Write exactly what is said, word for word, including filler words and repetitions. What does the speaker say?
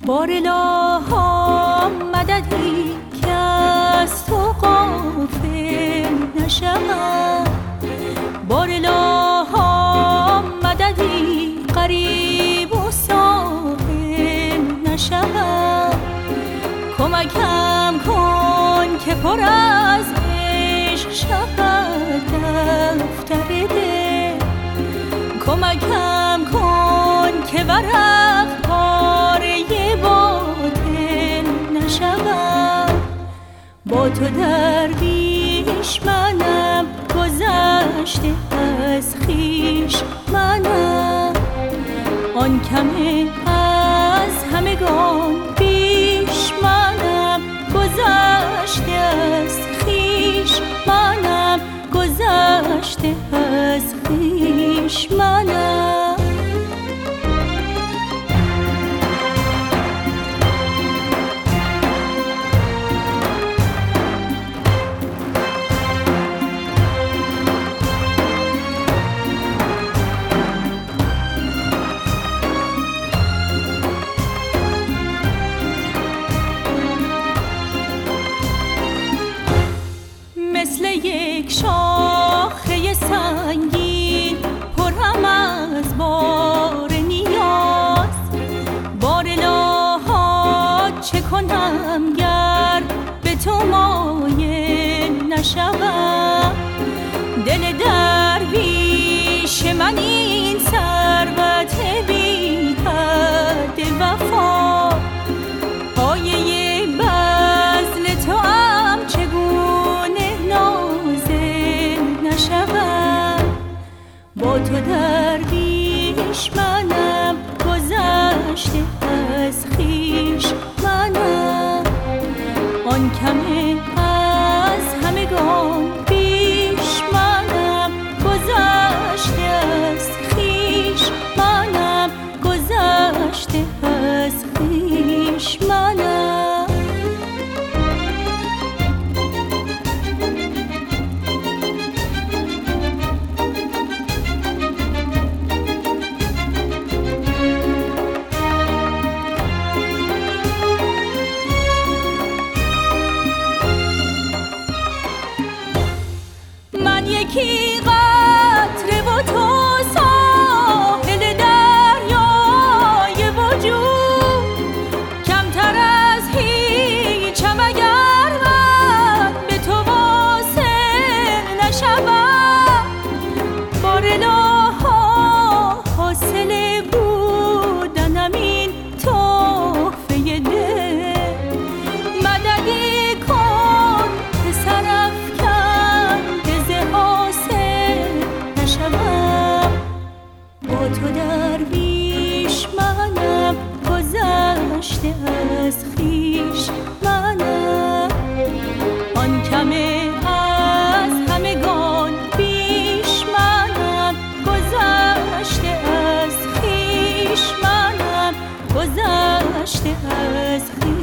بار الها مددی که از تو غافل نشوم، بار الها مددی غریب و ساحل نشوم. کمکم کن که پر از عشق شود دفتر دل، کمکم کن که ورق پاره باطل نشوم. با تو درویش منم، گذشته از خویش منم، آن کمه از همگان بیش منم، گذشته از خویش منم، گذشته از خویش منم. مثل یک شاخه سنگین پرم از بار نیاز، بار الها چه کنم گر به تو مایل نشوم. دل درویش من این ثروت بی حد وفا، پایه بذل تو هم چگونه نازل نشوم. با تو درویش منم، گذشته از خویش منم، آن کمه از همگان بیش منم، گذشته از خویش منم، گذشته از خویش منم. من یکی قطره و تو ساحل دریای وجود، کمتر از هیچم اگر من به تو واصل نشوم. بار الها حاصل بودنم این تحفه دل، مددی کن که سرافکن با تو درویش منم، گذشته از خویش منم، آن کمه از همگان بیش منم، گذشته از خویش منم، گذشته از خویش